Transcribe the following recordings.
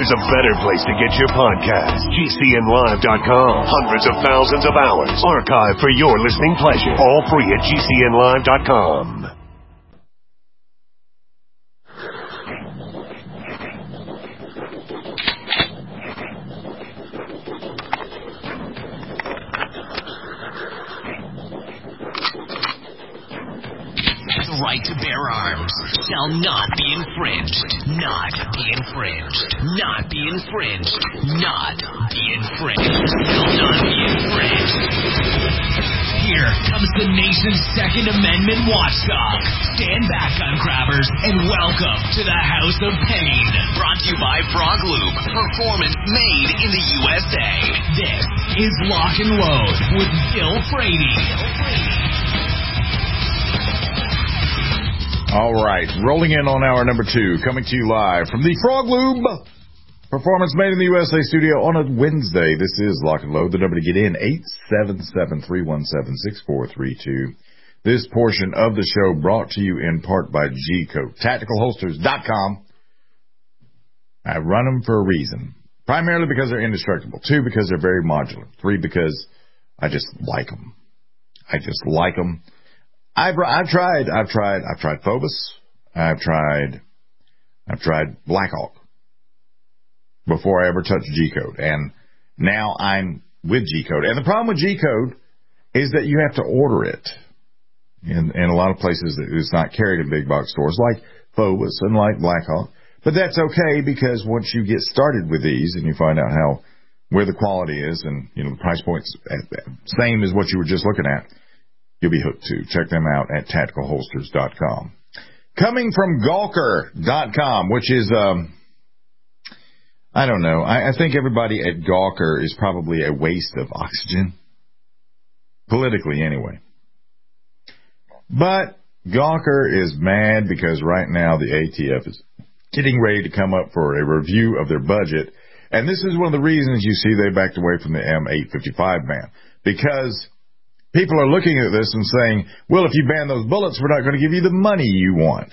there's a better place to get your podcast. GCNlive.com. Hundreds of thousands of hours archived for your listening pleasure. All free at GCNlive.com. The right to bear arms shall not be infringed. Not be infringed. Not be infringed. Not be infringed. Shall not be infringed. Here comes the nation's Second Amendment watchdog. Stand back, gun grabbers, and welcome to the House of Pain. Brought to you by Frog Lube. Performance made in the USA. This is Lock and Load with Bill Frady. All right, rolling in on hour number 2, coming to you live from the Frog Lube Performance Made in the USA studio on a Wednesday. This is Lock and Load. The number to get in, 877-317-6432. This portion of the show brought to you in part by G-Coat. TacticalHolsters.com. I run them for a reason. Primarily because they're indestructible. 2, because they're very modular. 3, because I just like them. I just like them. I've tried Phobos. I've tried Blackhawk before I ever touched G-Code. And now I'm with G-Code. And the problem with G-Code is that you have to order it. In a lot of places it's not carried in big box stores like Phobos and like Blackhawk. But that's okay, because once you get started with these and you find out where the quality is and, the price point's same as what you were just looking at, you'll be hooked too. Check them out at TacticalHolsters.com. Coming from Gawker.com, which is, I don't know. I think everybody at Gawker is probably a waste of oxygen. Politically, anyway. But Gawker is mad because right now the ATF is getting ready to come up for a review of their budget. And this is one of the reasons you see they backed away from the M855 ban. Because people are looking at this and saying, well, if you ban those bullets, we're not going to give you the money you want.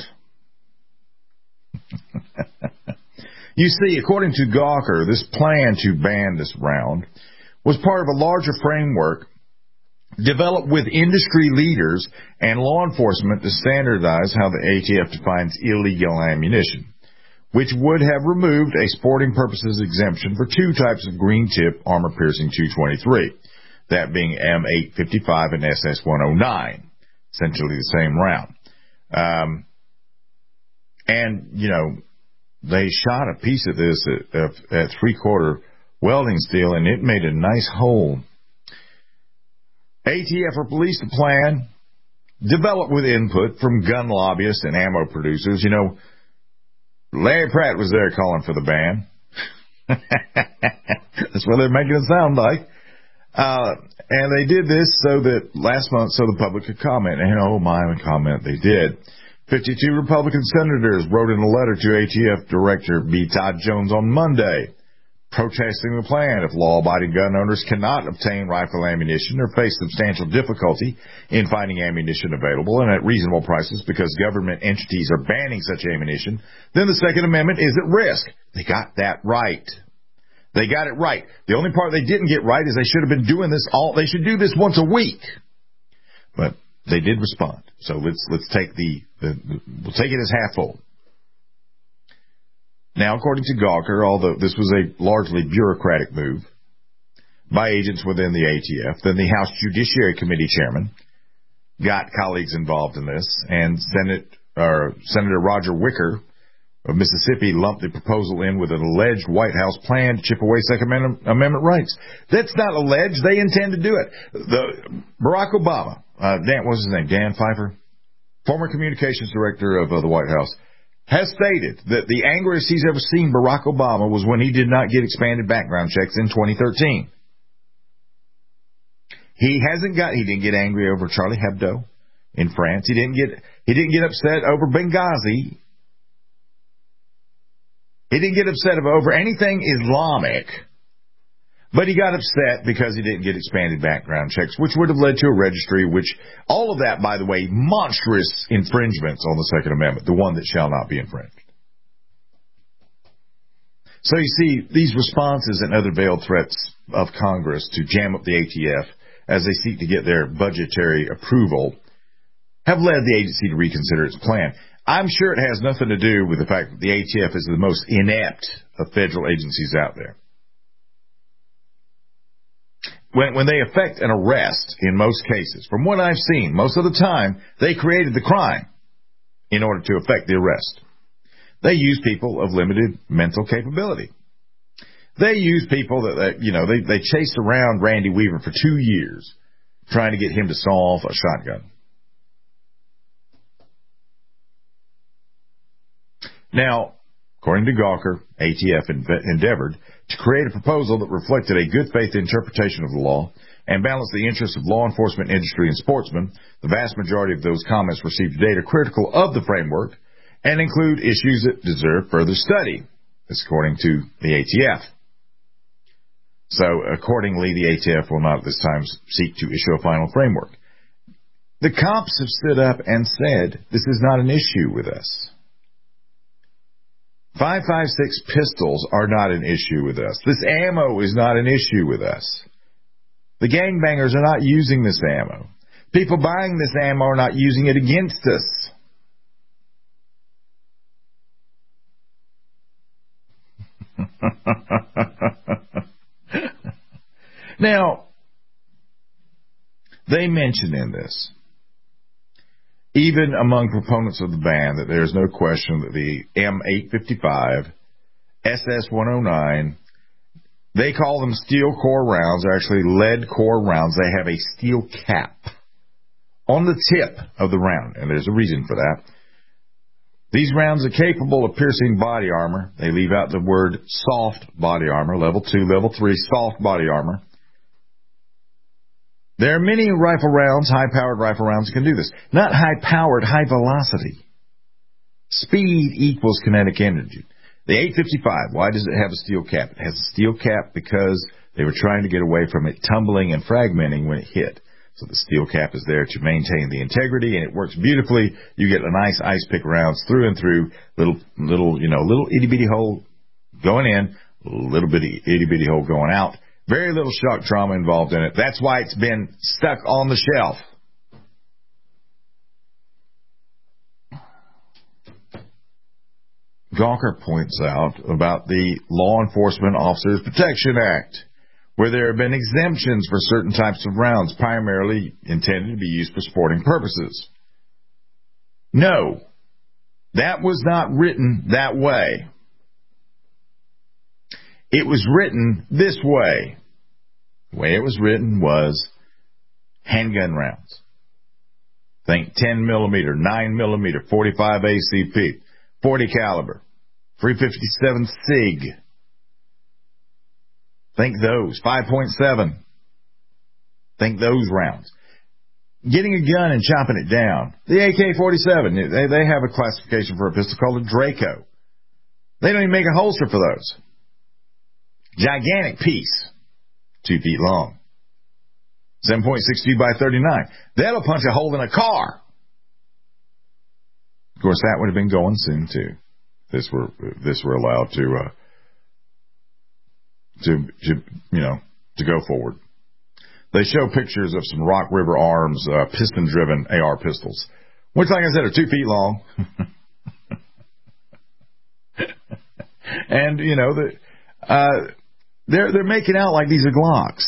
You see, according to Gawker, this plan to ban this round was part of a larger framework developed with industry leaders and law enforcement to standardize how the ATF defines illegal ammunition, which would have removed a sporting purposes exemption for 2 types of green-tip armor-piercing .223. That being M855 and SS109, essentially the same round. They shot a piece of this at 3/4 welding steel, and it made a nice hole. ATF released a plan developed with input from gun lobbyists and ammo producers. Larry Pratt was there calling for the ban. That's what they're making it sound like. And they did this last month so the public could comment. And comment they did. 52 Republican senators wrote in a letter to ATF Director B. Todd Jones on Monday, protesting the plan if law-abiding gun owners cannot obtain rifle ammunition or face substantial difficulty in finding ammunition available and at reasonable prices because government entities are banning such ammunition, then the Second Amendment is at risk. They got that right. They got it right. The only part they didn't get right is they should have been doing this they should do this once a week. But they did respond. So let's take we'll take it as half full. Now, according to Gawker, although this was a largely bureaucratic move by agents within the ATF, then the House Judiciary Committee chairman got colleagues involved in this, and Senator Roger Wicker of Mississippi lumped the proposal in with an alleged White House plan to chip away Second Amendment rights. That's not alleged. They intend to do it. Barack Obama, what's his name? Dan Pfeiffer, former communications director of the White House, has stated that the angriest he's ever seen Barack Obama was when he did not get expanded background checks in 2013. He didn't get angry over Charlie Hebdo in France. He didn't get upset over Benghazi. He didn't get upset over anything Islamic, but he got upset because he didn't get expanded background checks, which would have led to a registry, which, all of that, by the way, monstrous infringements on the Second Amendment, the one that shall not be infringed. So you see, these responses and other veiled threats of Congress to jam up the ATF as they seek to get their budgetary approval have led the agency to reconsider its plan. I'm sure it has nothing to do with the fact that the ATF is the most inept of federal agencies out there. When they effect an arrest, in most cases, from what I've seen, most of the time, they created the crime in order to effect the arrest. They use people of limited mental capability. They use people that they chased around Randy Weaver for 2 years trying to get him to saw off a shotgun. Now, according to Gawker, ATF endeavored to create a proposal that reflected a good faith interpretation of the law and balanced the interests of law enforcement, industry, and sportsmen. The vast majority of those comments received today are critical of the framework and include issues that deserve further study. That's according to the ATF. So, accordingly, the ATF will not at this time seek to issue a final framework. The cops have stood up and said, this is not an issue with us. 5.56 pistols are not an issue with us. This ammo is not an issue with us. The gangbangers are not using this ammo. People buying this ammo are not using it against us. Now, they mention in this, even among proponents of the ban, that there is no question that the M855, SS-109, they call them steel core rounds, are actually lead core rounds. They have a steel cap on the tip of the round, and there's a reason for that. These rounds are capable of piercing body armor. They leave out the word soft body armor, level 2, level 3, soft body armor. There are many rifle rounds, high-powered rifle rounds, that can do this. Not high-powered, high-velocity. Speed equals kinetic energy. The 855, why does it have a steel cap? It has a steel cap because they were trying to get away from it tumbling and fragmenting when it hit. So the steel cap is there to maintain the integrity, and it works beautifully. You get a nice ice pick rounds through and through, little itty-bitty hole going in, little bitty itty-bitty hole going out. Very little shock trauma involved in it. That's why it's been stuck on the shelf. Gawker points out about the Law Enforcement Officers Protection Act, where there have been exemptions for certain types of rounds, primarily intended to be used for sporting purposes. No, that was not written that way. It was written this way. The way it was written was handgun rounds. Think 10 millimeter, 9 millimeter, 45 ACP, 40 caliber, 357 SIG. Think those. 5.7. Think those rounds. Getting a gun and chopping it down. The AK-47, they have a classification for a pistol called a Draco. They don't even make a holster for those. Gigantic piece. 2 feet long. 7.62 by 39. That'll punch a hole in a car. Of course, that would have been going soon, too. This were allowed to go forward. They show pictures of some Rock River Arms piston-driven AR pistols, which, like I said, are 2 feet long. And, they're making out like these are Glocks.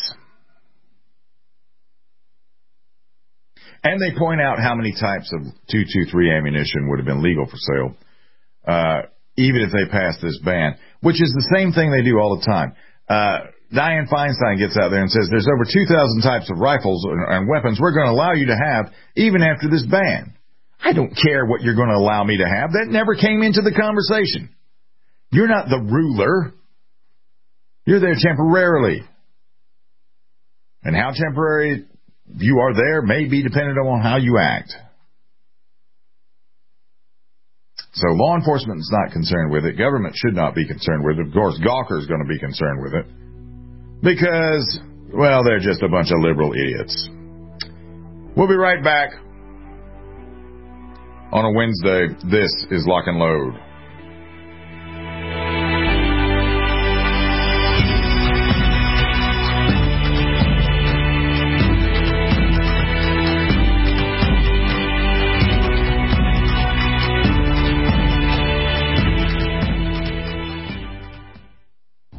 And they point out how many types of .223 ammunition would have been legal for sale, even if they passed this ban, which is the same thing they do all the time. Dianne Feinstein gets out there and says there's over 2,000 types of rifles and weapons we're going to allow you to have even after this ban. I don't care what you're going to allow me to have. That never came into the conversation. You're not the ruler. You're there temporarily. And how temporary you are there may be dependent on how you act. So law enforcement is not concerned with it. Government should not be concerned with it. Of course, Gawker is going to be concerned with it. Because, well, they're just a bunch of liberal idiots. We'll be right back. On a Wednesday, this is Lock and Load.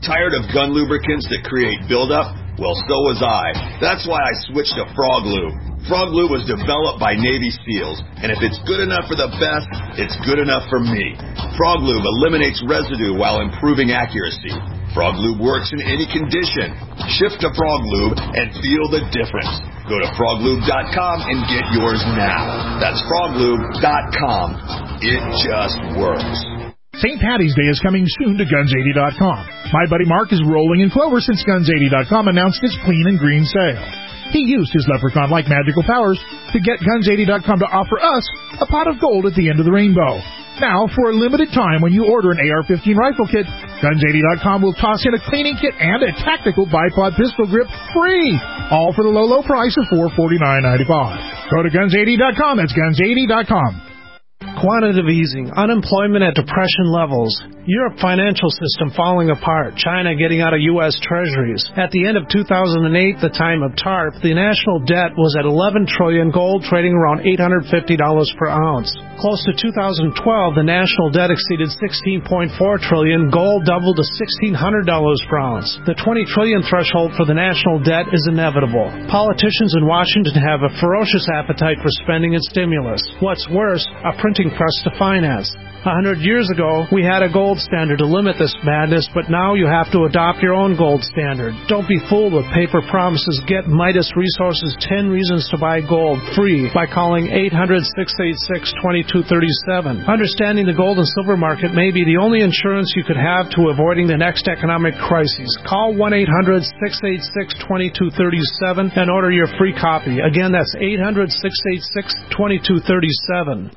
Tired of gun lubricants that create buildup? Well, so was I. That's why I switched to Frog Lube. Frog Lube was developed by Navy SEALs, and if it's good enough for the best, it's good enough for me. Frog Lube eliminates residue while improving accuracy. Frog Lube works in any condition. Shift to Frog Lube and feel the difference. Go to froglube.com and get yours now. That's froglube.com. It just works. St. Patty's Day is coming soon to Guns80.com. My buddy Mark is rolling in clover since Guns80.com announced its clean and green sale. He used his leprechaun-like magical powers to get Guns80.com to offer us a pot of gold at the end of the rainbow. Now, for a limited time, when you order an AR-15 rifle kit, Guns80.com will toss in a cleaning kit and a tactical bipod pistol grip free, all for the low, low price of $449.95. Go to Guns80.com. That's Guns80.com. Quantitative easing, unemployment at depression levels, Europe financial system falling apart, China getting out of U.S. treasuries. At the end of 2008, the time of TARP, the national debt was at $11 trillion, gold trading around $850 per ounce. Close to 2012, the national debt exceeded $16.4 trillion, gold doubled to $1,600 per ounce. The $20 trillion threshold for the national debt is inevitable. Politicians in Washington have a ferocious appetite for spending and stimulus. What's worse, a printing press to finance. 100 years ago, we had a gold standard to limit this madness, but now you have to adopt your own gold standard. Don't be fooled with paper promises. Get Midas Resources 10 Reasons to Buy Gold free by calling 800-686-2237. Understanding the gold and silver market may be the only insurance you could have to avoiding the next economic crisis. Call 1-800-686-2237 and order your free copy. Again, that's 800-686-2237.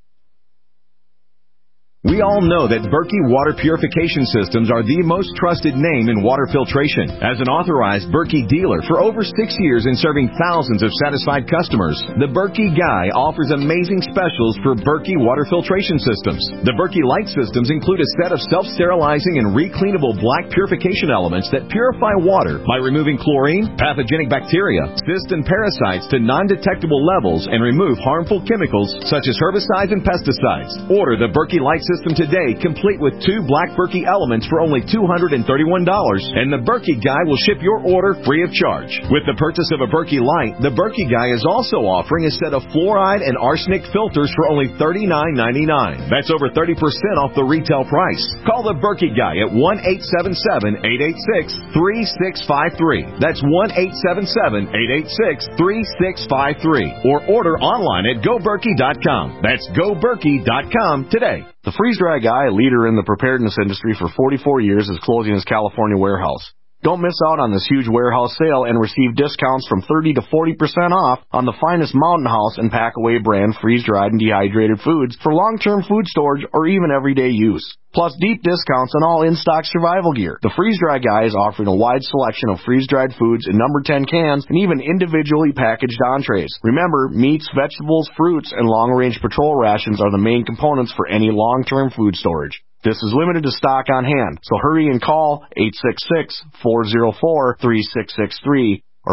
We all know that Berkey Water Purification Systems are the most trusted name in water filtration. As an authorized Berkey dealer for over 6 years and serving thousands of satisfied customers, the Berkey Guy offers amazing specials for Berkey Water Filtration Systems. The Berkey Light Systems include a set of self-sterilizing and recleanable black purification elements that purify water by removing chlorine, pathogenic bacteria, cysts, and parasites to non-detectable levels and remove harmful chemicals such as herbicides and pesticides. Order the Berkey Light System today, complete with 2 black Berkey elements for only $231, and the Berkey Guy will ship your order free of charge. With the purchase of a Berkey Light, the Berkey Guy is also offering a set of fluoride and arsenic filters for only $39.99. That's over 30% off the retail price. Call the Berkey Guy at 1-877-886-3653. That's 1-877-886-3653. Or order online at GoBerkey.com. That's GoBerkey.com today. The Freeze-Dry Guy, a leader in the preparedness industry for 44 years, is closing his California warehouse. Don't miss out on this huge warehouse sale and receive discounts from 30 to 40% off on the finest Mountain House and Packaway brand freeze-dried and dehydrated foods for long-term food storage or even everyday use. Plus deep discounts on all in-stock survival gear. The Freeze-Dry Guy is offering a wide selection of freeze-dried foods in number 10 cans and even individually packaged entrees. Remember, meats, vegetables, fruits, and long-range patrol rations are the main components for any long-term food storage. This is limited to stock on hand, so hurry and call 866-404-3663 or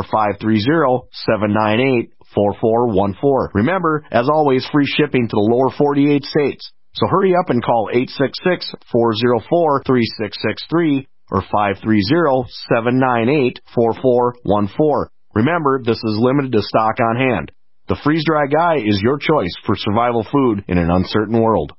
530-798-4414. Remember, as always, free shipping to the lower 48 states. So hurry up and call 866-404-3663 or 530-798-4414. Remember, this is limited to stock on hand. The Freeze-Dry Guy is your choice for survival food in an uncertain world.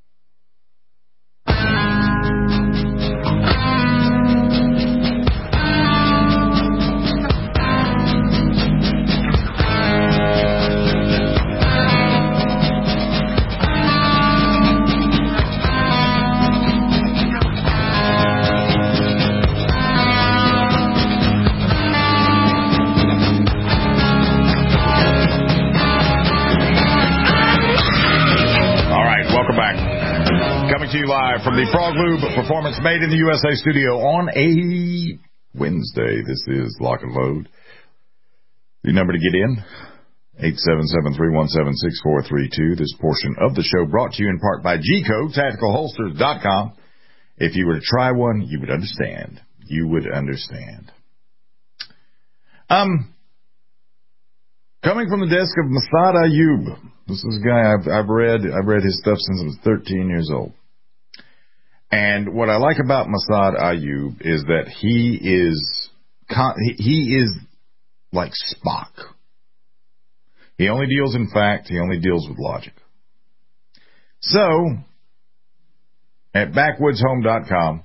To you live from the Frog Lube Performance Made in the USA studio on a Wednesday. This is Lock and Load. The number to get in, 877-317-6432. This portion of the show brought to you in part by G-Code, TacticalHolsters.com. If you were to try one, you would understand. You would understand. Coming from the desk of Massad Ayoob. This is a guy I've read his stuff since I was 13 years old. And what I like about Massad Ayoob is that he is like Spock. He only deals in fact. He only deals with logic. So, at BackwoodsHome.com,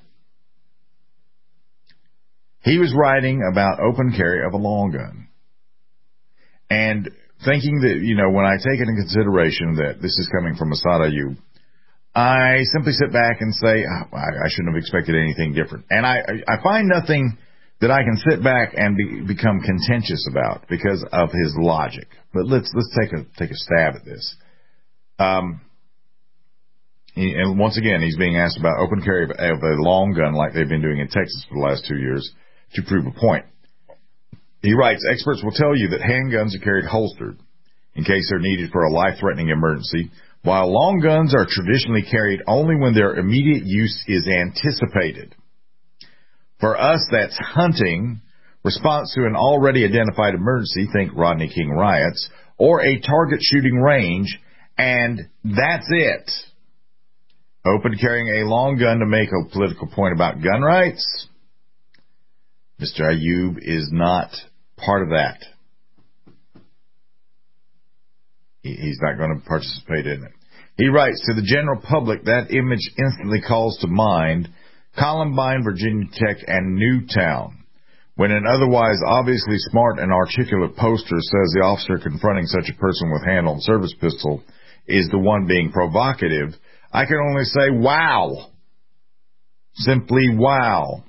he was writing about open carry of a long gun. And thinking that, when I take it into consideration that this is coming from Massad Ayoob, I simply sit back and say, I shouldn't have expected anything different. And I find nothing that I can sit back and become contentious about because of his logic. But let's take a stab at this. And once again, he's being asked about open carry of a long gun like they've been doing in Texas for the last 2 years to prove a point. He writes, experts will tell you that handguns are carried holstered in case they're needed for a life-threatening emergency, while long guns are traditionally carried only when their immediate use is anticipated. For us, that's hunting, response to an already identified emergency, think Rodney King riots, or a target shooting range, and that's it. Open carrying a long gun to make a political point about gun rights? Mr. Ayoob is not part of that. He's not going to participate in it. He writes, to the general public, that image instantly calls to mind Columbine, Virginia Tech, and Newtown, when an otherwise obviously smart and articulate poster says the officer confronting such a person with hand-on service pistol is the one being provocative. I can only say, wow. Simply wow.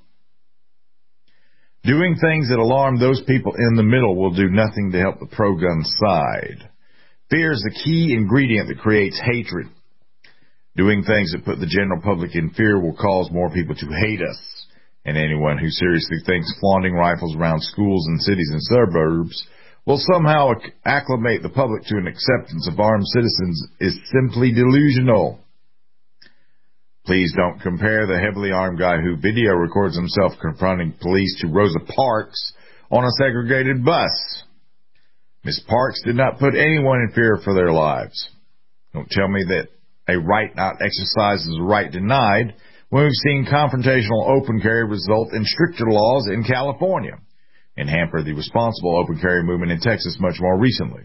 Doing things that alarm those people in the middle will do nothing to help the pro-gun side. Fear is the key ingredient that creates hatred. Doing things that put the general public in fear will cause more people to hate us. And anyone who seriously thinks flaunting rifles around schools and cities and suburbs will somehow acclimate the public to an acceptance of armed citizens is simply delusional. Please don't compare the heavily armed guy who video records himself confronting police to Rosa Parks on a segregated bus. Miss Parks did not put anyone in fear for their lives. Don't tell me that a right not exercised is a right denied when we've seen confrontational open carry result in stricter laws in California and hamper the responsible open carry movement in Texas much more recently.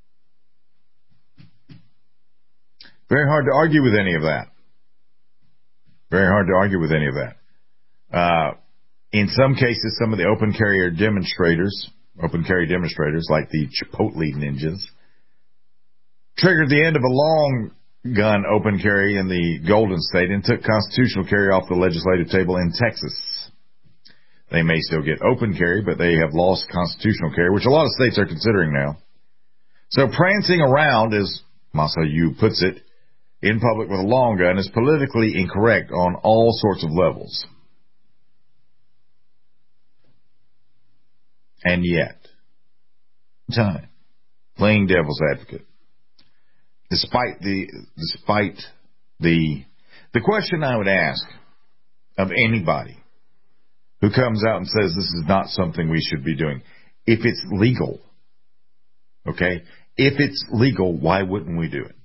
Very hard to argue with any of that. Very hard to argue with any of that. In some cases, some of the open carry demonstrators, like the Chipotle ninjas, triggered the end of a long gun open carry in the Golden State and took constitutional carry off the legislative table in Texas. They may still get open carry, but they have lost constitutional carry, which a lot of states are considering now. So prancing around, as Massad Ayoob puts it, in public with a long gun is politically incorrect on all sorts of levels. And yet, time, playing devil's advocate, despite the question I would ask of anybody who comes out and says this is not something we should be doing, if it's legal, okay, if it's legal, why wouldn't we do it?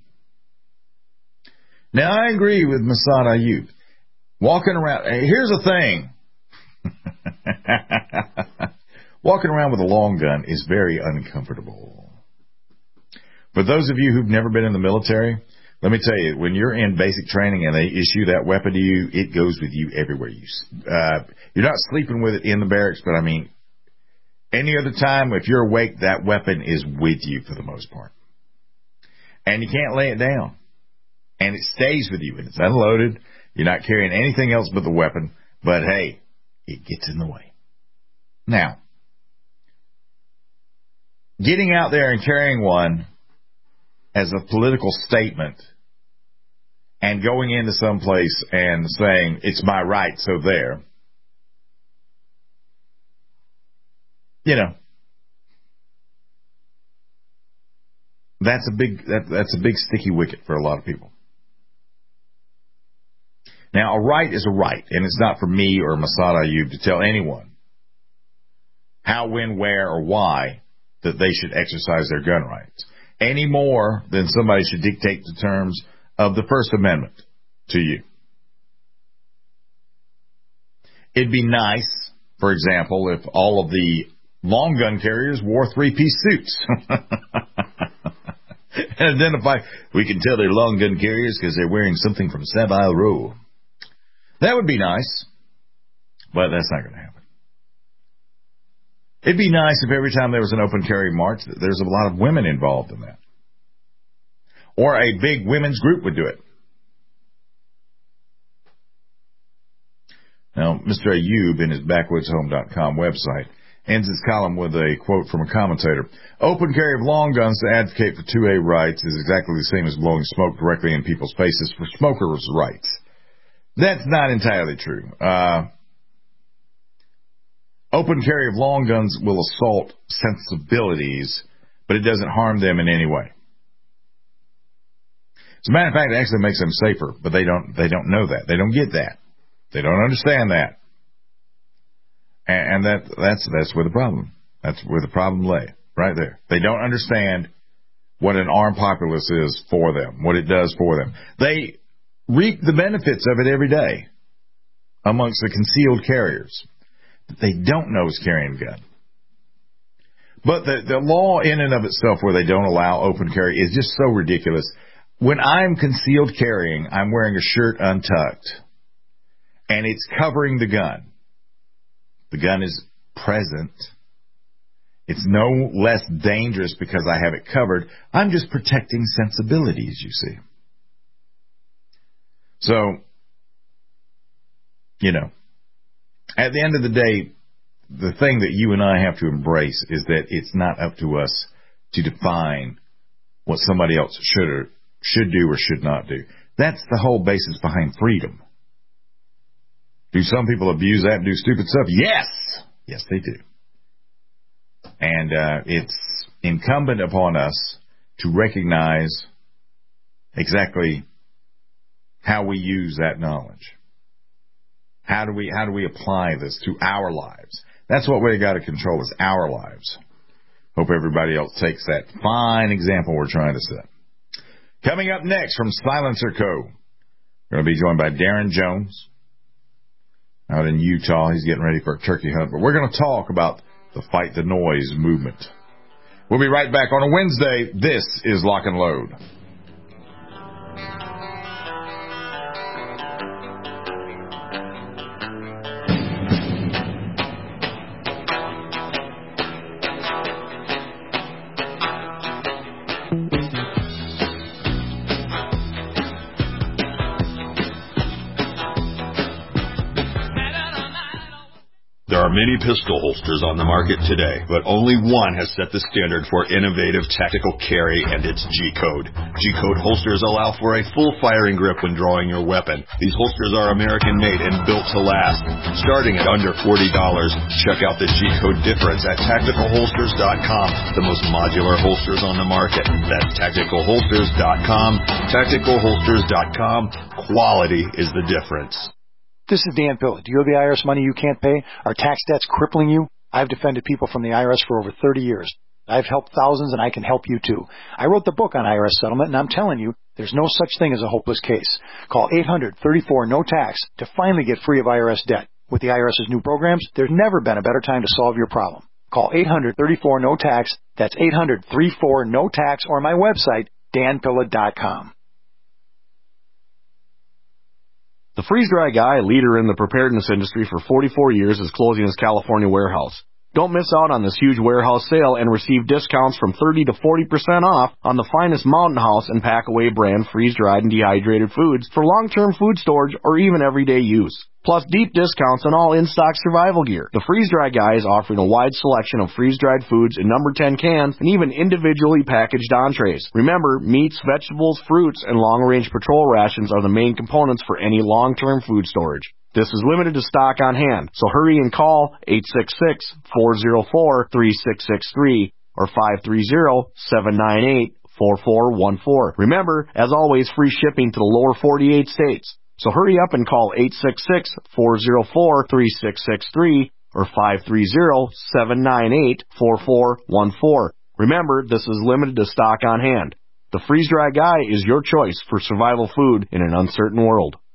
Now, I agree with Massad Ayoob. Walking around, here's the thing. Walking around with a long gun is very uncomfortable. For those of you who've never been in the military, let me tell you, when you're in basic training and they issue that weapon to you, it goes with you everywhere. You're not sleeping with it in the barracks, but I mean, any other time, if you're awake, that weapon is with you for the most part. And you can't lay it down. And it stays with you, and it's unloaded. You're not carrying anything else but the weapon. But, hey, it gets in the way. Now, getting out there and carrying one as a political statement and going into some place and saying, it's my right, so there, that's a big sticky wicket for a lot of people. Now, a right is a right, and it's not for me or Massad Ayoob to tell anyone how, when, where, or why that they should exercise their gun rights, any more than somebody should dictate the terms of the First Amendment to you. It'd be nice, for example, if all of the long gun carriers wore three-piece suits. And identify, we can tell they're long gun carriers because they're wearing something from Savile Row. That would be nice, but that's not going to happen. It'd be nice if every time there was an open carry march, there's a lot of women involved in that. Or a big women's group would do it. Now, Mr. Ayub in his BackwoodsHome.com website ends his column with a quote from a commentator. Open carry of long guns to advocate for 2A rights is exactly the same as blowing smoke directly in people's faces for smokers' rights. That's not entirely true. Open carry of long guns will assault sensibilities, but it doesn't harm them in any way. As a matter of fact, it actually makes them safer, but they don't know that. They don't get that. They don't understand that. And that's where the problem. That's where the problem lay, right there. They don't understand what an armed populace is for them, what it does for them. They reap the benefits of it every day amongst the concealed carriers that they don't know is carrying a gun. But the law in and of itself where they don't allow open carry is just so ridiculous. When I'm concealed carrying, I'm wearing a shirt untucked, and it's covering the gun. The gun is present. It's no less dangerous because I have it covered. I'm just protecting sensibilities, you see. So, at the end of the day, the thing that you and I have to embrace is that it's not up to us to define what somebody else should do or should not do. That's the whole basis behind freedom. Do some people abuse that and do stupid stuff? Yes! Yes, they do. And it's incumbent upon us to recognize exactly how we use that knowledge. How do we apply this to our lives? That's what we got to control is our lives. Hope everybody else takes that fine example we're trying to set. Coming up next from Silencer Co. We're going to be joined by Darren Jones out in Utah. He's getting ready for a turkey hunt. But we're going to talk about the Fight the Noise movement. We'll be right back on a Wednesday. This is Lock and Load. There are many pistol holsters on the market today, but only one has set the standard for innovative tactical carry, and it's G-Code. G-Code holsters allow for a full firing grip when drawing your weapon. These holsters are American-made and built to last. Starting at under $40, check out the G-Code difference at TacticalHolsters.com, the most modular holsters on the market. That's TacticalHolsters.com. TacticalHolsters.com. Quality is the difference. This is Dan Pilla. Do you owe the IRS money you can't pay? Are tax debts crippling you? I've defended people from the IRS for over 30 years. I've helped thousands, and I can help you too. I wrote the book on IRS settlement, and I'm telling you, there's no such thing as a hopeless case. Call 800-34-NO-TAX to finally get free of IRS debt. With the IRS's new programs, there's never been a better time to solve your problem. Call 800-34-NO-TAX. That's 800-34-NO-TAX, or my website, danpilla.com. The freeze-dry guy, leader in the preparedness industry for 44 years, is closing his California warehouse. Don't miss out on this huge warehouse sale and receive discounts from 30 to 40% off on the finest Mountain House and Packaway brand freeze-dried and dehydrated foods for long-term food storage or even everyday use. Plus deep discounts on all in-stock survival gear. The Freeze-Dry Guy is offering a wide selection of freeze-dried foods in number 10 cans and even individually packaged entrees. Remember, meats, vegetables, fruits, and long-range patrol rations are the main components for any long-term food storage. This is limited to stock on hand, so hurry and call 866-404-3663 or 530-798-4414. Remember, as always, free shipping to the lower 48 states. So hurry up and call 866-404-3663 or 530-798-4414. Remember, this is limited to stock on hand. The Freeze-Dry Guy is your choice for survival food in an uncertain world.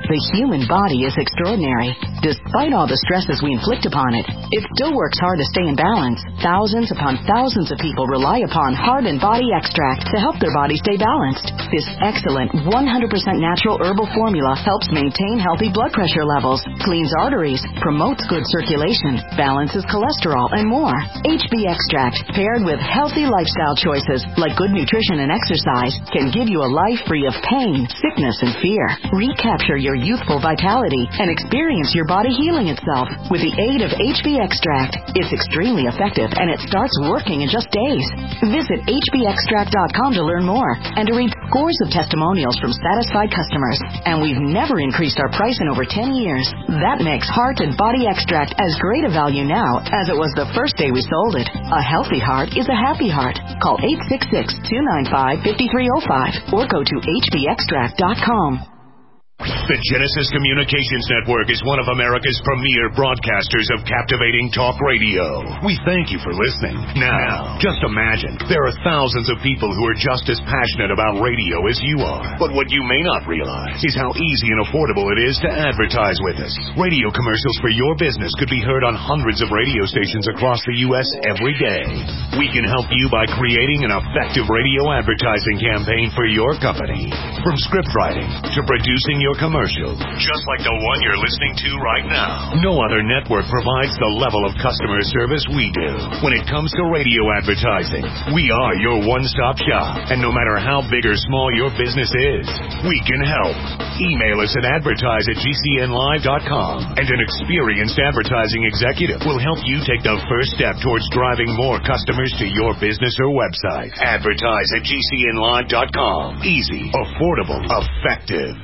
The human body is extraordinary. Despite all the stresses we inflict upon it, it still works hard to stay in balance. Thousands upon thousands of people rely upon Heart and Body Extract to help their body stay balanced. This excellent 100% natural herbal formula helps maintain healthy blood pressure levels, cleans arteries, promotes good circulation, balances cholesterol, and more. HB Extract, paired with healthy lifestyle choices like good nutrition and exercise, can give you a life free of pain, sickness, and fear. Recapture your youthful vitality and experience your body healing itself with the aid of HB Extract. It's extremely effective and it starts working in just days. Visit hbextract.com to learn more and to read scores of testimonials from satisfied customers. And we've never increased our price in over 10 years. That makes Heart and Body Extract as great a value now as it was the first day we sold it. A healthy heart is a happy heart. Call 866-295-5305 or go to hbextract.com. The Genesis Communications Network is one of America's premier broadcasters of captivating talk radio. We thank you for listening. Now, just imagine, there are thousands of people who are just as passionate about radio as you are. But what you may not realize is how easy and affordable it is to advertise with us. Radio commercials for your business could be heard on hundreds of radio stations across the U.S. every day. We can help you by creating an effective radio advertising campaign for your company. From script writing to producing your commercial, just like the one you're listening to right now. No other network provides the level of customer service we do. When it comes to radio advertising, we are your one-stop shop. And no matter how big or small your business is, we can help. Email us at advertise@gcnlive.com, and an experienced advertising executive will help you take the first step towards driving more customers to your business or website. Advertise@gcnlive.com. Easy, affordable, effective.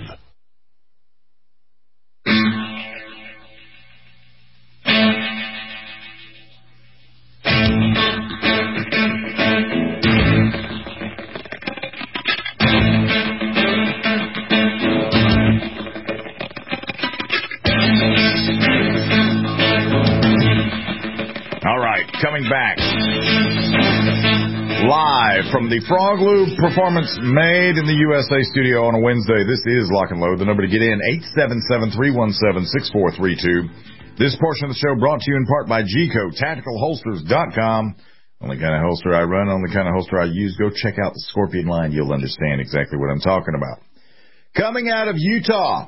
Coming back live from the Frog Lube Performance Made in the USA studio on a Wednesday. This is Lock and Load. The number to get in, 877-317-6432. This portion of the show brought to you in part by G-Coat, TacticalHolsters.com. Only kind of holster I run, only kind of holster I use. Go check out the Scorpion line. You'll understand exactly what I'm talking about. Coming out of Utah,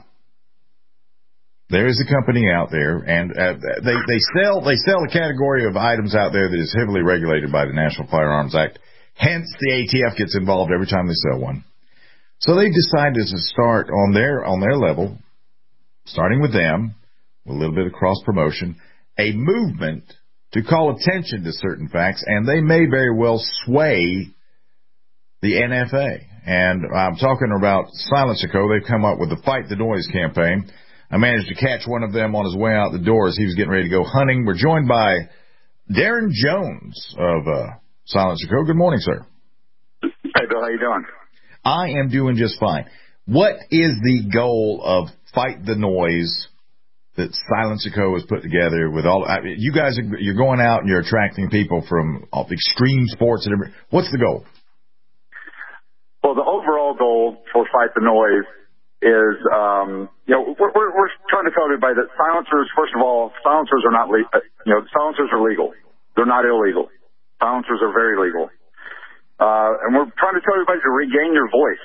there is a company out there, and they sell a category of items out there that is heavily regulated by the National Firearms Act. Hence, the ATF gets involved every time they sell one. So they decided to start on their level, starting with them, with a little bit of cross promotion, a movement to call attention to certain facts, and they may very well sway the NFA. And I'm talking about Silence Co. They've come up with the Fight the Noise campaign. I managed to catch one of them on his way out the door as he was getting ready to go hunting. We're joined by Darren Jones of Silence Co. Good morning, sir. Hey, Bill. How you doing? I am doing just fine. What is the goal of Fight the Noise that Silence Co. has put together with all? You guys, you're going out and you're attracting people from extreme sports and everything. What's the goal? Well, the overall goal for Fight the Noise is, we're trying to tell everybody that silencers, first of all, silencers are not, silencers are legal. They're not illegal. Silencers are very legal. And we're trying to tell everybody to regain your voice,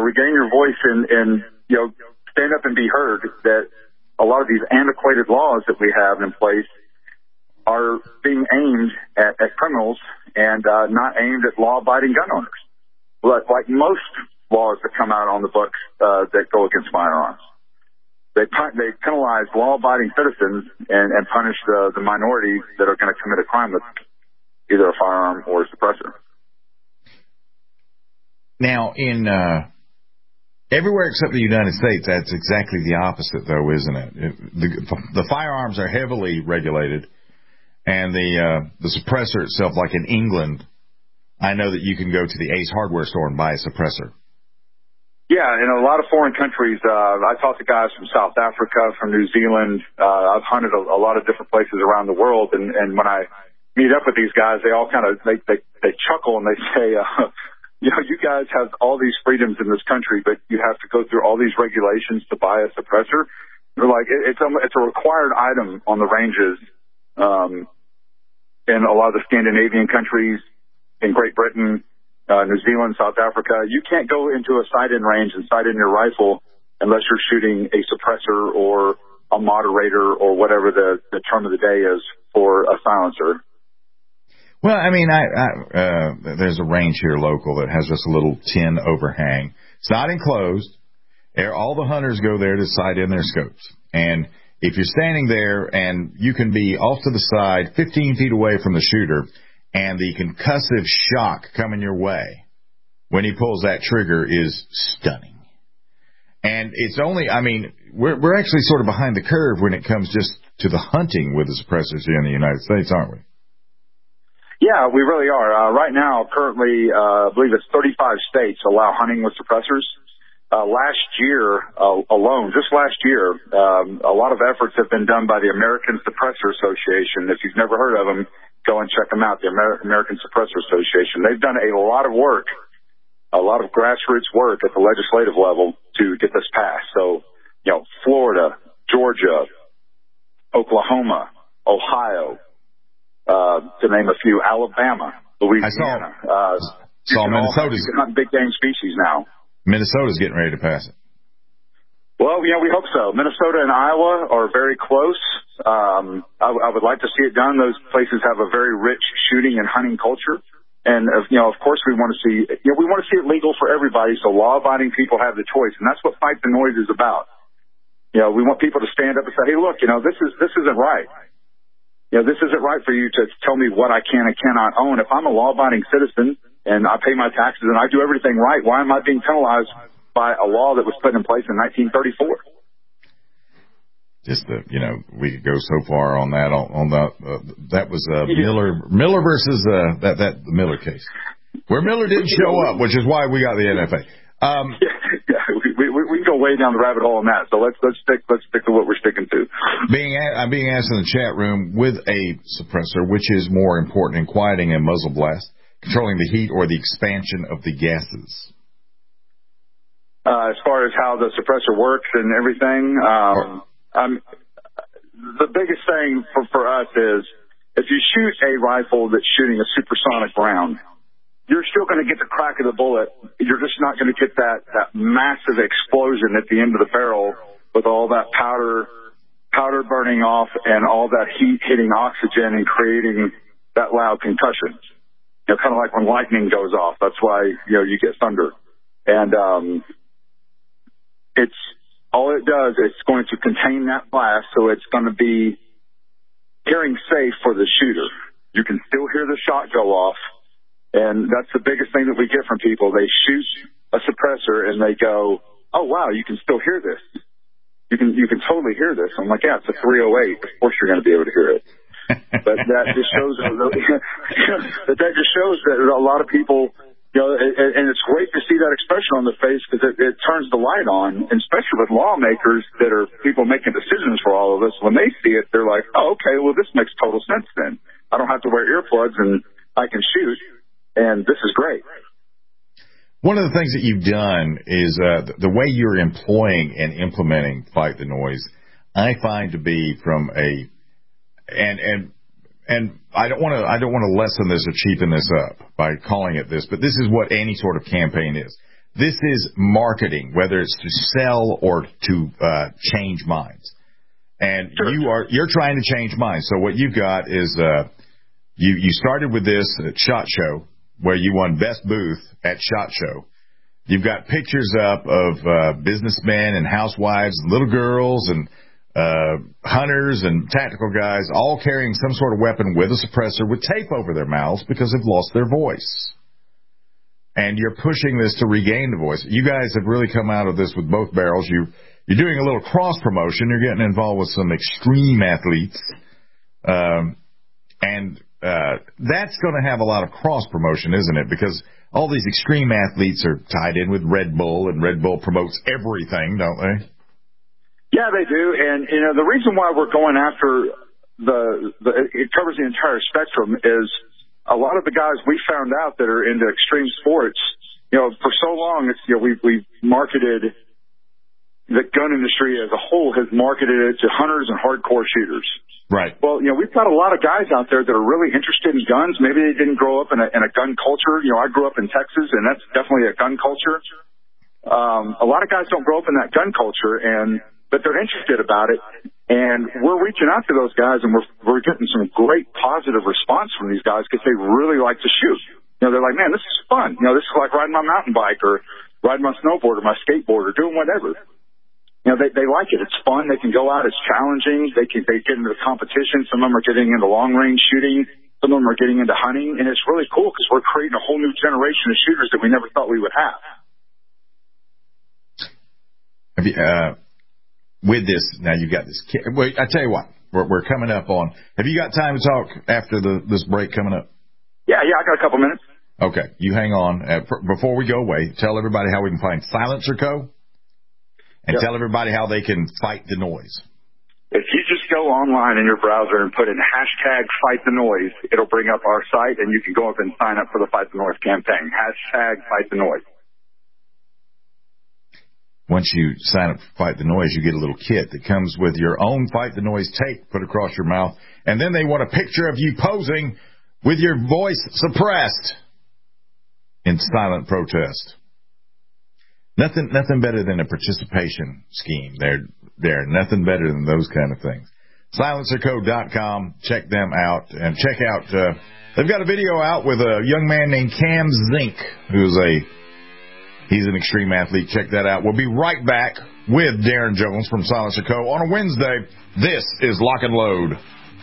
and stand up and be heard, that a lot of these antiquated laws that we have in place are being aimed at criminals and not aimed at law-abiding gun owners. Like most laws that come out on the books that go against firearms. They penalize law-abiding citizens and punish the minorities that are going to commit a crime with either a firearm or a suppressor. Now, in everywhere except the United States, that's exactly the opposite, though, isn't it? The firearms are heavily regulated, and the suppressor itself, like in England, I know that you can go to the Ace Hardware store and buy a suppressor. Yeah, in a lot of foreign countries, I talked to guys from South Africa, from New Zealand. I've hunted a lot of different places around the world, and when I meet up with these guys, they all kind of they chuckle and they say, you know, you guys have all these freedoms in this country, but you have to go through all these regulations to buy a suppressor. They're like, it's a required item on the ranges, in a lot of the Scandinavian countries, in Great Britain, New Zealand, South Africa. You can't go into a sight-in range and sight in your rifle unless you're shooting a suppressor or a moderator or whatever the term of the day is for a silencer. Well, I mean, there's a range here local that has just a little tin overhang. It's not enclosed. All the hunters go there to sight in their scopes. And if you're standing there and you can be off to the side 15 feet away from the shooter and the concussive shock coming your way when he pulls that trigger is stunning. And it's only, I mean, we're actually sort of behind the curve when it comes just to the hunting with the suppressors here in the United States, aren't we? Yeah, we really are. Right now, currently, I believe it's 35 states allow hunting with suppressors. Last year alone, just last year, a lot of efforts have been done by the American Suppressor Association. If you've never heard of them, go and check them out, the American Suppressor Association. They've done a lot of work, a lot of grassroots work at the legislative level to get this passed. So, you know, Florida, Georgia, Oklahoma, Ohio, to name a few, Alabama, Louisiana. I saw Minnesota's hunt big game species now. Minnesota's getting ready to pass it. Well, yeah, we hope so. Minnesota and Iowa are very close. I would like to see it done. Those places have a very rich shooting and hunting culture. And, you know, of course we want to see, you know, we want to see it legal for everybody so law-abiding people have the choice. And that's what Fight the Noise is about. You know, we want people to stand up and say, hey, look, you know, this isn't right. You know, this isn't right for you to tell me what I can and cannot own. If I'm a law-abiding citizen and I pay my taxes and I do everything right, why am I being penalized by a law that was put in place in 1934? Just you know, we could go so far on that. That was Miller versus the Miller case, where Miller didn't show up, which is why we got the NFA. We can go way down the rabbit hole on that. So let's stick to what we're sticking to. I'm being asked in the chat room with a suppressor, which is more important in quieting a muzzle blast, controlling the heat or the expansion of the gases. As far as how the suppressor works and everything, the biggest thing for us is if you shoot a rifle that's shooting a supersonic round, you're still going to get the crack of the bullet. You're just not going to get that massive explosion at the end of the barrel with all that powder burning off and all that heat hitting oxygen and creating that loud concussion. You know, kind of like when lightning goes off. That's why, you know, you get thunder. And it's all it does. It's going to contain that blast, so it's going to be hearing safe for the shooter. You can still hear the shot go off. And that's the biggest thing that we get from people. They shoot a suppressor and they go, oh, wow, you can still hear this. You can totally hear this. I'm like, yeah, it's a 308. Of course you're going to be able to hear it. But that just shows that a lot of people, you know, and it's great to see that expression on the face because it turns the light on, and especially with lawmakers that are people making decisions for all of us. When they see it, they're like, oh, okay, well, this makes total sense then. I don't have to wear earplugs and I can shoot. And this is great. One of the things that you've done is the way you're employing and implementing Fight the Noise, I find to be from a and I don't want to lessen this or cheapen this up by calling it this, but this is what any sort of campaign is. This is marketing, whether it's to sell or to change minds. And sure. You're trying to change minds. So what you've got is you started with this at SHOT Show, where you won Best Booth at SHOT Show. You've got pictures up of businessmen and housewives and little girls and hunters and tactical guys all carrying some sort of weapon with a suppressor with tape over their mouths because they've lost their voice. And you're pushing this to regain the voice. You guys have really come out of this with both barrels. You're doing a little cross-promotion. You're getting involved with some extreme athletes. And that's going to have a lot of cross-promotion, isn't it? Because all these extreme athletes are tied in with Red Bull, and Red Bull promotes everything, don't they? Yeah, they do. And, you know, the reason why we're going after it covers the entire spectrum is a lot of the guys we found out that are into extreme sports, for so long, it's, we've marketed, the gun industry as a whole has marketed it to hunters and hardcore shooters. Right. Well, we've got a lot of guys out there that are really interested in guns. Maybe they didn't grow up in a gun culture. I grew up in Texas, and that's definitely a gun culture. A lot of guys don't grow up in that gun culture, but they're interested about it. And we're reaching out to those guys, and we're getting some great positive response from these guys because they really like to shoot. They're like, man, this is fun. This is like riding my mountain bike or riding my snowboard or my skateboard or doing whatever. They like it. It's fun. They can go out. It's challenging. They get into the competition. Some of them are getting into long range shooting. Some of them are getting into hunting. And it's really cool because we're creating a whole new generation of shooters that we never thought we would have. With this, now you've got this. Wait, I tell you what, we're coming up on. Have you got time to talk after this break coming up? Yeah, I got a couple minutes. Okay, you hang on. Before we go away, tell everybody how we can find Silencer Co. And tell everybody how they can fight the noise. If you just go online in your browser and put in hashtag Fight the Noise, it'll bring up our site, and you can go up and sign up for the Fight the Noise campaign. Hashtag Fight the Noise. Once you sign up for Fight the Noise, you get a little kit that comes with your own Fight the Noise tape put across your mouth, and then they want a picture of you posing with your voice suppressed in silent protest. Nothing better than a participation scheme. They're nothing better than those kind of things. SilencerCo.com. Check them out and check out. They've got a video out with a young man named Cam Zink, he's an extreme athlete. Check that out. We'll be right back with Darren Jones from Silencer Co. on a Wednesday. This is Lock and Load.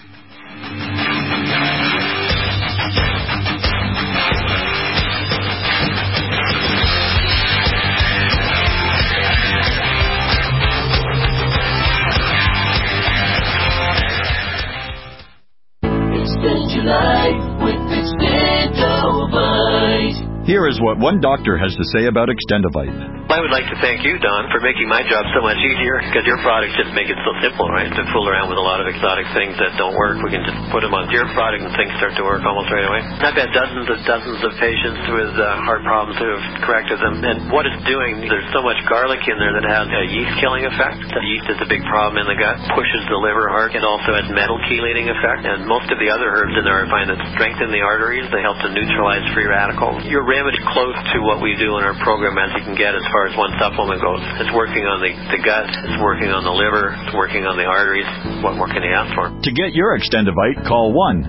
Extend your life with Extendovite. Here is what one doctor has to say about Extendovite. I would like to thank you, Don, for making my job so much easier, because your products just make it so simple, right? To fool around with a lot of exotic things that don't work, we can just put them on your product and things start to work almost right away. I've had dozens of patients with heart problems who have corrected them, and what it's doing, there's so much garlic in there that has a yeast-killing effect. The yeast is a big problem in the gut, pushes the liver hard. It also has metal chelating effect, and most of the other herbs in there I find that strengthen the arteries. They help to neutralize free radicals. Your remedy close to what we do in our program as you can get as far as one supplement goes. It's working on the gut, it's working on the liver, it's working on the arteries. What more can you ask for? To get your Extendovite, call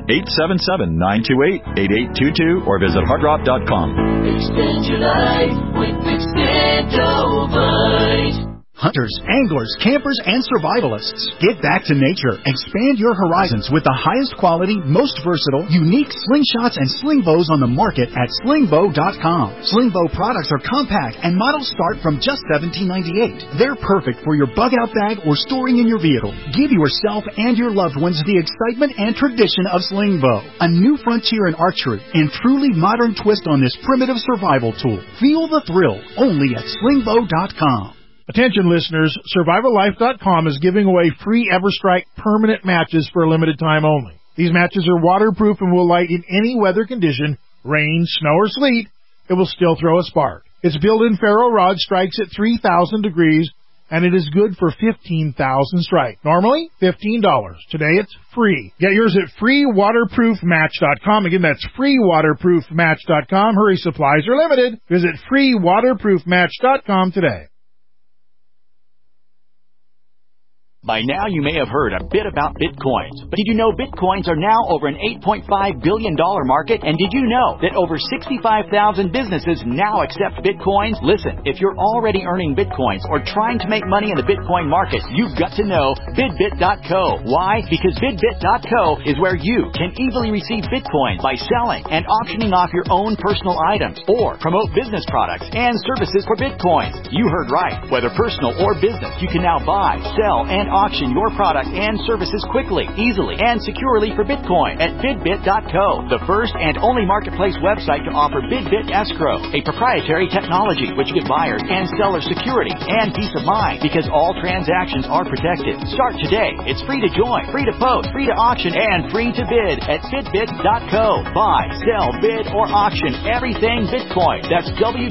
1-877-928-8822 or visit heartdrop.com. Extend your life with Extendovite. Hunters, anglers, campers, and survivalists. Get back to nature. Expand your horizons with the highest quality, most versatile, unique slingshots and sling bows on the market at slingbow.com. Slingbow products are compact and models start from just $17.98. They're perfect for your bug-out bag or storing in your vehicle. Give yourself and your loved ones the excitement and tradition of Slingbow. A new frontier in archery and truly modern twist on this primitive survival tool. Feel the thrill only at slingbow.com. Attention listeners, SurvivalLife.com is giving away free EverStrike permanent matches for a limited time only. These matches are waterproof and will light in any weather condition, rain, snow, or sleet. It will still throw a spark. Its built-in ferro rod strikes at 3,000 degrees, and it is good for 15,000 strike. Normally, $15. Today, it's free. Get yours at freewaterproofmatch.com. Again, that's freewaterproofmatch.com. Hurry, supplies are limited. Visit freewaterproofmatch.com today. By now, you may have heard a bit about Bitcoins. But did you know Bitcoins are now over an $8.5 billion market? And did you know that over 65,000 businesses now accept Bitcoins? Listen, if you're already earning Bitcoins or trying to make money in the Bitcoin market, you've got to know BidBit.co. Why? Because BidBit.co is where you can easily receive Bitcoins by selling and auctioning off your own personal items or promote business products and services for Bitcoins. You heard right. Whether personal or business, you can now buy, sell, and auction your product and services quickly, easily, and securely for Bitcoin at BidBit.co, the first and only marketplace website to offer BidBit Escrow, a proprietary technology which gives buyers and sellers security and peace of mind because all transactions are protected. Start today. It's free to join, free to post, free to auction, and free to bid at BidBit.co. Buy, sell, bid, or auction everything Bitcoin. That's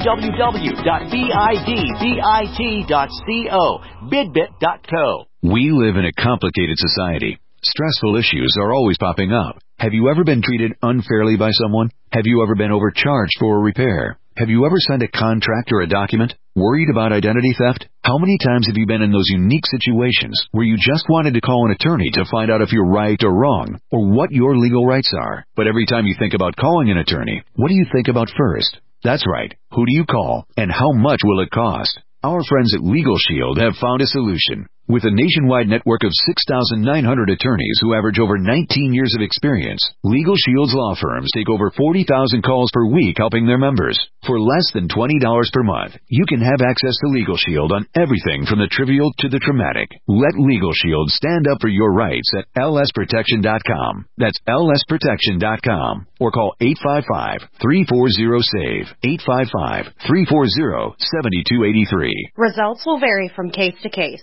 www.bidbit.co. BidBit.co. We live in a complicated society. Stressful issues are always popping up. Have you ever been treated unfairly by someone? Have you ever been overcharged for a repair? Have you ever signed a contract or a document? Worried about identity theft? How many times have you been in those unique situations where you just wanted to call an attorney to find out if you're right or wrong, or what your legal rights are? But every time you think about calling an attorney, what do you think about first? That's right. Who do you call, and how much will it cost? Our friends at Legal Shield have found a solution. With a nationwide network of 6,900 attorneys who average over 19 years of experience, Legal Shield's law firms take over 40,000 calls per week helping their members. For less than $20 per month, you can have access to Legal Shield on everything from the trivial to the traumatic. Let Legal Shield stand up for your rights at lsprotection.com. That's lsprotection.com. Or call 855-340-SAVE, 855-340-7283. Results will vary from case to case.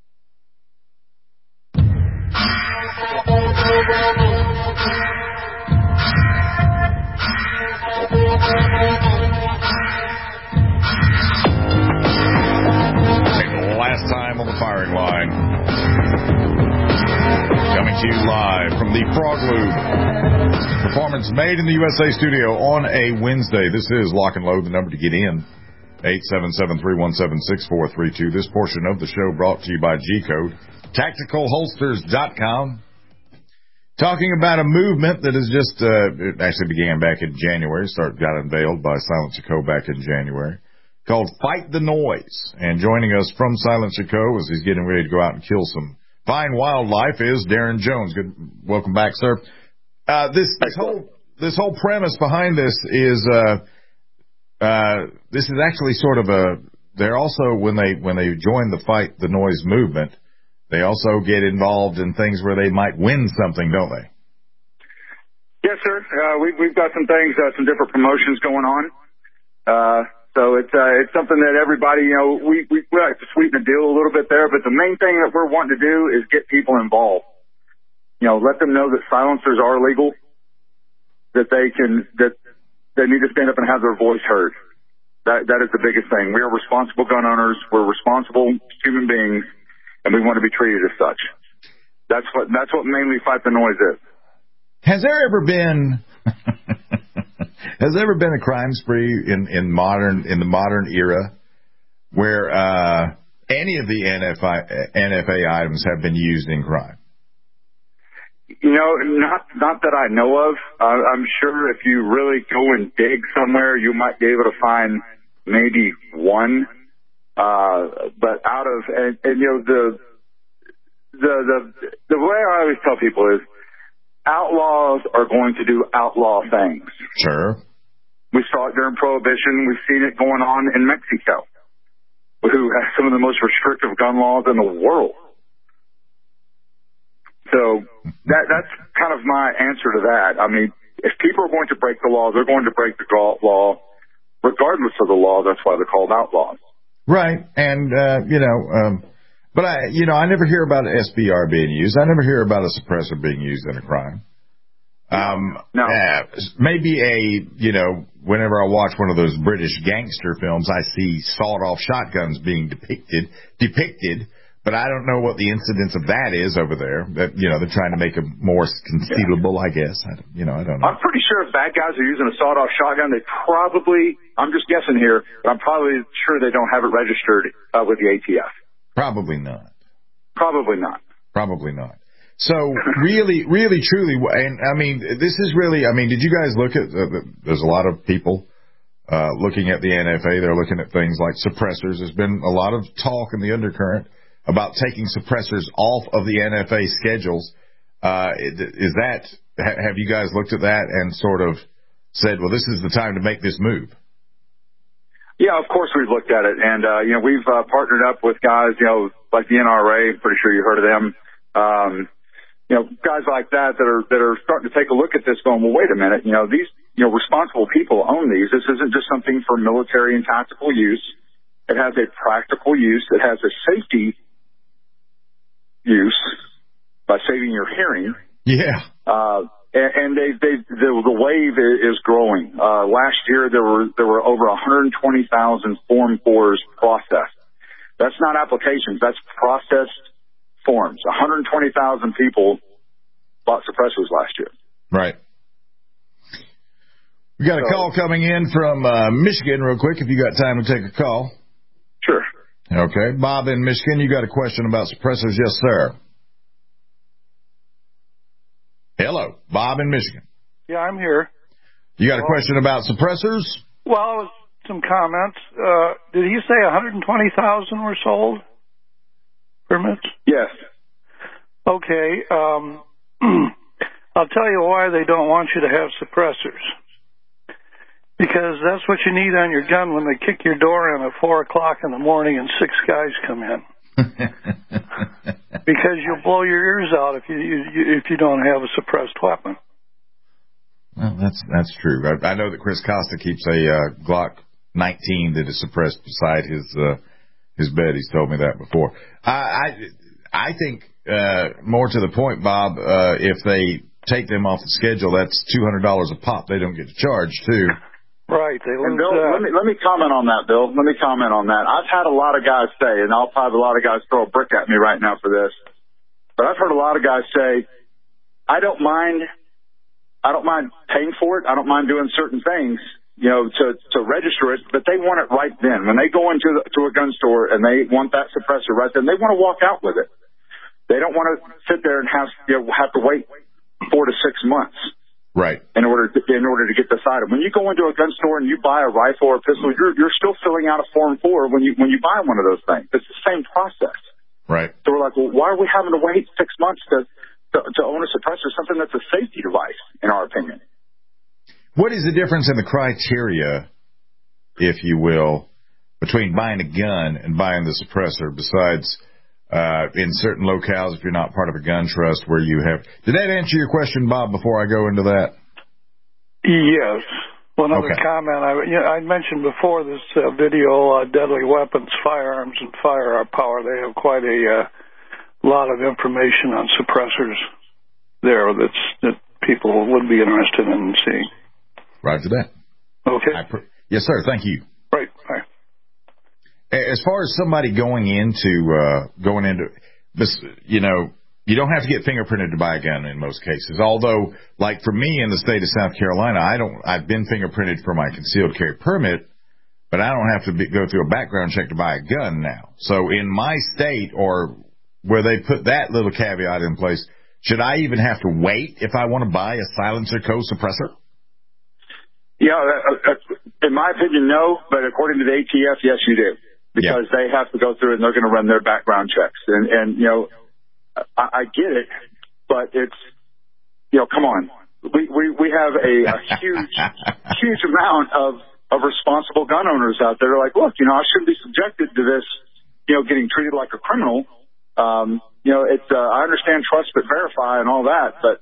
Last time on the firing line. Coming to you live from the Frog Lube Performance Made in the USA studio on a Wednesday. This is Lock and Load, the number to get in. 877-317-6432. This portion of the show brought to you by G-Code. TacticalHolsters.com. Talking about a movement that is just, it actually began back in January, got unveiled by Silencer Co. back in January, called Fight the Noise. And joining us from Silencer Co. as he's getting ready to go out and kill some fine wildlife is Darren Jones. Good, welcome back, sir. This whole premise behind this is, this is actually sort of they're also, when they join the Fight the Noise movement, they also get involved in things where they might win something, don't they? Yes, sir. We've got some things, some different promotions going on. So it's something that everybody, we like to sweeten the deal a little bit there, but the main thing that we're wanting to do is get people involved. Let them know that silencers are legal, that they need to stand up and have their voice heard. That is the biggest thing. We are responsible gun owners. We're responsible human beings, and we want to be treated as such. That's what mainly Fight the Noise is. Has there ever been a crime spree in the modern era where any of the NFA items have been used in crime? Not that I know of. I'm sure if you really go and dig somewhere, you might be able to find maybe one. But out of, the way I always tell people is outlaws are going to do outlaw things. Sure. We saw it during Prohibition. We've seen it going on in Mexico, who has some of the most restrictive gun laws in the world. So that's kind of my answer to that. I mean, if people are going to break the law, they're going to break the law regardless of the law. That's why they're called outlaws. Right. And, but I never hear about an SBR being used. I never hear about a suppressor being used in a crime. No. Maybe whenever I watch one of those British gangster films, I see sawed-off shotguns being depicted, but I don't know what the incidence of that is over there. That, they're trying to make them more concealable, I guess. I don't know. I'm pretty sure if bad guys are using a sawed-off shotgun, they probably, I'm just guessing here, but I'm probably sure they don't have it registered with the ATF. Probably not. So really, really, truly, and I mean, this is really, did you guys look at, there's a lot of people looking at the NFA. They're looking at things like suppressors. There's been a lot of talk in the undercurrent about taking suppressors off of the NFA schedules. Have you guys looked at that and sort of said, well, this is the time to make this move? Yeah, of course we've looked at it, and we've partnered up with guys, like the NRA. Pretty sure you heard of them. Guys like that are starting to take a look at this, going, well, wait a minute, these responsible people own these. This isn't just something for military and tactical use. It has a practical use. It has a safety use by saving your hearing. Yeah. And the wave is growing. Last year there were over 120,000 Form 4s processed. That's not applications. That's processed forms. 120,000 people bought suppressors last year. Right. We got a call coming in from Michigan real quick, if you got time to take a call. Sure. Okay. Bob in Michigan, you got a question about suppressors? Yes, sir. Hello. Bob in Michigan. Yeah, I'm here. You got a question about suppressors? Well, some comments. Did he say 120,000 were sold? Permits? Yes. Okay. I'll tell you why they don't want you to have suppressors. Because that's what you need on your gun when they kick your door in at 4 o'clock in the morning and 6 guys come in. Because you'll blow your ears out if you don't have a suppressed weapon. Well, that's true. I know that Chris Costa keeps a Glock 19 that is suppressed beside his bed. He's told me that before. I think more to the point, Bob. If they take them off the schedule, that's $200 a pop. They don't get to charge too. Right. And Bill, let me comment on that, Bill. Let me comment on that. I've had a lot of guys say, and I'll have a lot of guys throw a brick at me right now for this, but I've heard a lot of guys say, I don't mind paying for it. I don't mind doing certain things, to register it, but they want it right then. When they go into a gun store and they want that suppressor right then, they want to walk out with it. They don't want to sit there and have to wait 4 to 6 months. Right. In order to get this item. When you go into a gun store and you buy a rifle or a pistol, you're still filling out a Form 4 when you buy one of those things. It's the same process. Right. So we're like, well, why are we having to wait 6 months to own a suppressor, something that's a safety device, in our opinion? What is the difference in the criteria, if you will, between buying a gun and buying the suppressor, besides in certain locales, if you're not part of a gun trust where you have... Did that answer your question, Bob, before I go into that? Yes. One other comment. I mentioned before this video, Deadly Weapons, Firearms, and Firepower. They have quite a lot of information on suppressors there that people would be interested in seeing. Roger that. Okay. Yes, sir. Thank you. Right. Bye. As far as somebody going into this, you don't have to get fingerprinted to buy a gun in most cases. Although, like for me in the state of South Carolina, I've been fingerprinted for my concealed carry permit, but I don't have to go through a background check to buy a gun now. So in my state, or where they put that little caveat in place, should I even have to wait if I want to buy a silencer co-suppressor? Yeah, in my opinion, no. But according to the ATF, yes, you do. Because they have to go through and they're going to run their background checks. And I get it, but it's, come on. We have a huge amount of responsible gun owners out there. Like, look, I shouldn't be subjected to this, getting treated like a criminal. It's, I understand trust but verify and all that, but,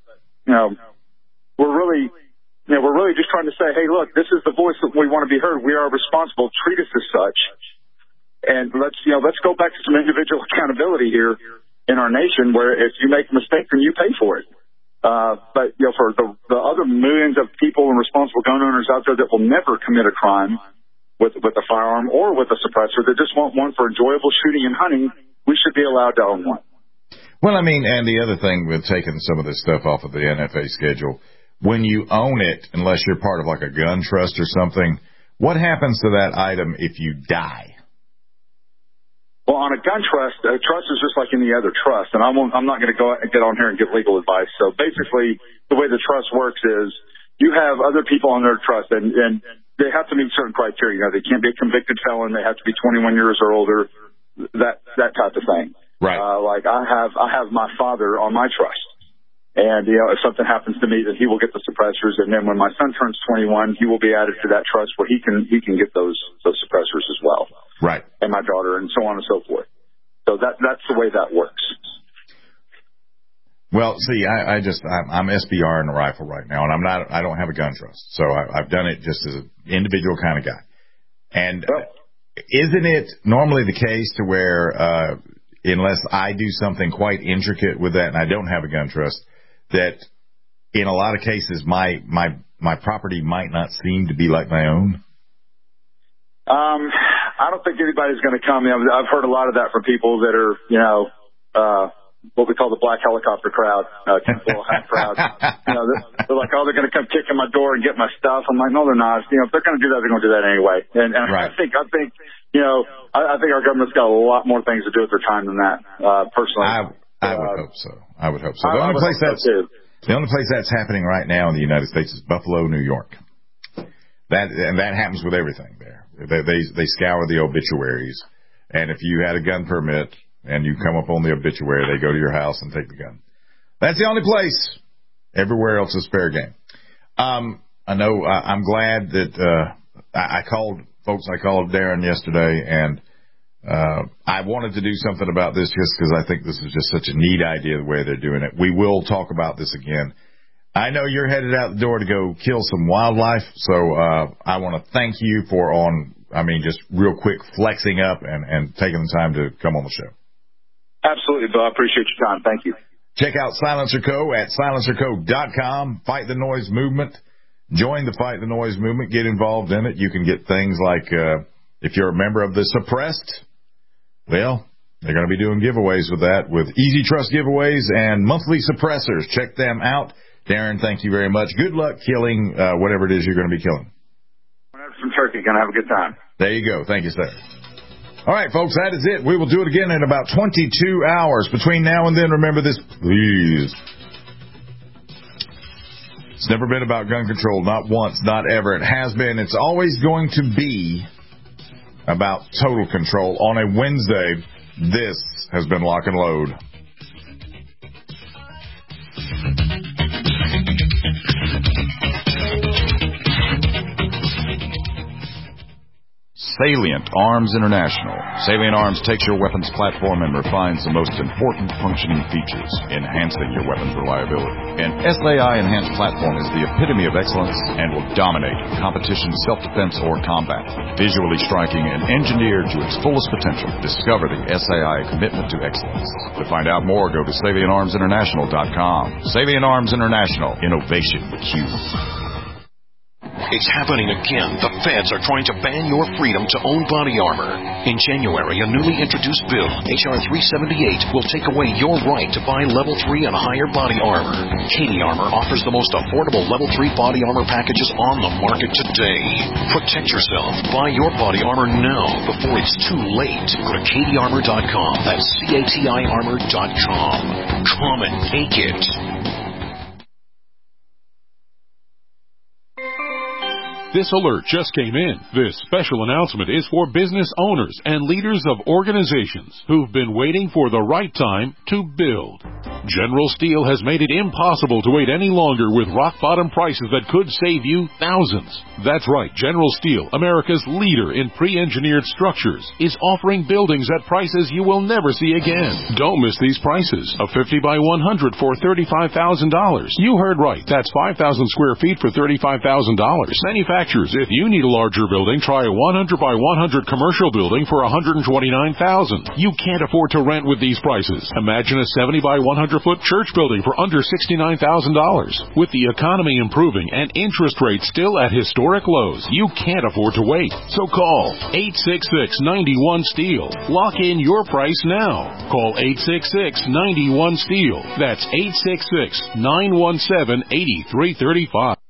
we're really just trying to say, hey, look, this is the voice that we want to be heard. We are responsible. Treat us as such. And let's go back to some individual accountability here in our nation, where if you make a mistake, then you pay for it. But for the other millions of people and responsible gun owners out there that will never commit a crime with a firearm or with a suppressor, that just want one for enjoyable shooting and hunting, we should be allowed to own one. Well, I mean, and the other thing with taking some of this stuff off of the NFA schedule, when you own it, unless you're part of like a gun trust or something, what happens to that item if you die? Well, on a gun trust, a trust is just like any other trust, and I'm not going to get on here and give legal advice. So basically, the way the trust works is you have other people on their trust, and they have to meet certain criteria. They can't be a convicted felon. They have to be 21 years or older. That type of thing. Right. Like I have my father on my trust, And, if something happens to me, then he will get the suppressors. And then when my son turns 21, he will be added to that trust where he can get those suppressors as well. Right. And my daughter, and so on and so forth. So that's the way that works. Well, see, I'm SBR in the rifle right now, and I don't have a gun trust. So I've done it just as an individual kind of guy. And isn't it normally the case to where, unless I do something quite intricate with that and I don't have a gun trust, that in a lot of cases my property might not seem to be like my own? I don't think anybody's going to come. I've heard a lot of that from people that are, what we call the black helicopter crowd, tinfoil hat crowd. They're like, oh, they're going to come kick in my door and get my stuff. I'm like, no, they're not. If they're going to do that, they're going to do that anyway. And right. I think I think our government's got a lot more things to do with their time than that. Personally, I would hope so. I would hope so. The only place that's happening right now in the United States is Buffalo, New York. That happens with everything there. They scour the obituaries, and if you had a gun permit and you come up on the obituary, they go to your house and take the gun. That's the only place. Everywhere else is fair game. I know. I'm glad that I called Darren yesterday, and I wanted to do something about this just because I think this is just such a neat idea the way they're doing it. We will talk about this again. I know you're headed out the door to go kill some wildlife, so I want to thank you for just real quick flexing up and taking the time to come on the show. Absolutely, Bill. I appreciate your time. Thank you. Check out Silencer Co. at silencerco.com. Fight the Noise movement. Join the Fight the Noise movement. Get involved in it. You can get things like, if you're a member of the Suppressed, well, they're going to be doing giveaways with that, with Easy Trust giveaways and monthly suppressors. Check them out. Darren, thank you very much. Good luck killing whatever it is you're going to be killing. Whenever some turkey, going to have a good time. There you go. Thank you, sir. All right, folks, that is it. We will do it again in about 22 hours. Between now and then, remember this, please. It's never been about gun control, not once, not ever. It has been. It's always going to be about total control. On a Wednesday, this has been Lock and Load. Salient Arms International. Salient Arms takes your weapons platform and refines the most important functioning features, enhancing your weapon's reliability. An SAI enhanced platform is the epitome of excellence and will dominate competition, self-defense, or combat. Visually striking and engineered to its fullest potential, discover the SAI commitment to excellence. To find out more, go to SalientArmsInternational.com. Salient Arms International. Innovation Q. It's happening again. The feds are trying to ban your freedom to own body armor. In January, a newly introduced bill, H.R. 378, will take away your right to buy Level 3 and higher body armor. Katie Armor offers the most affordable Level 3 body armor packages on the market today. Protect yourself. Buy your body armor now before it's too late. Go to KatieArmor.com. That's CATIArmor.com. Come and take it. This alert just came in. This special announcement is for business owners and leaders of organizations who've been waiting for the right time to build. General Steel has made it impossible to wait any longer with rock-bottom prices that could save you thousands. That's right, General Steel, America's leader in pre-engineered structures, is offering buildings at prices you will never see again. Don't miss these prices. A 50 by 100 for $35,000. You heard right. That's 5,000 square feet for $35,000. Manufacturers, if you need a larger building, try a 100 by 100 commercial building for $129,000. You can't afford to rent with these prices. Imagine a 70 by 100 foot church building for under $69,000. With the economy improving and interest rates still at historic lows, you can't afford to wait. So call 866-91-STEEL. Lock in your price now. Call 866-91-STEEL. That's 866-917-8335.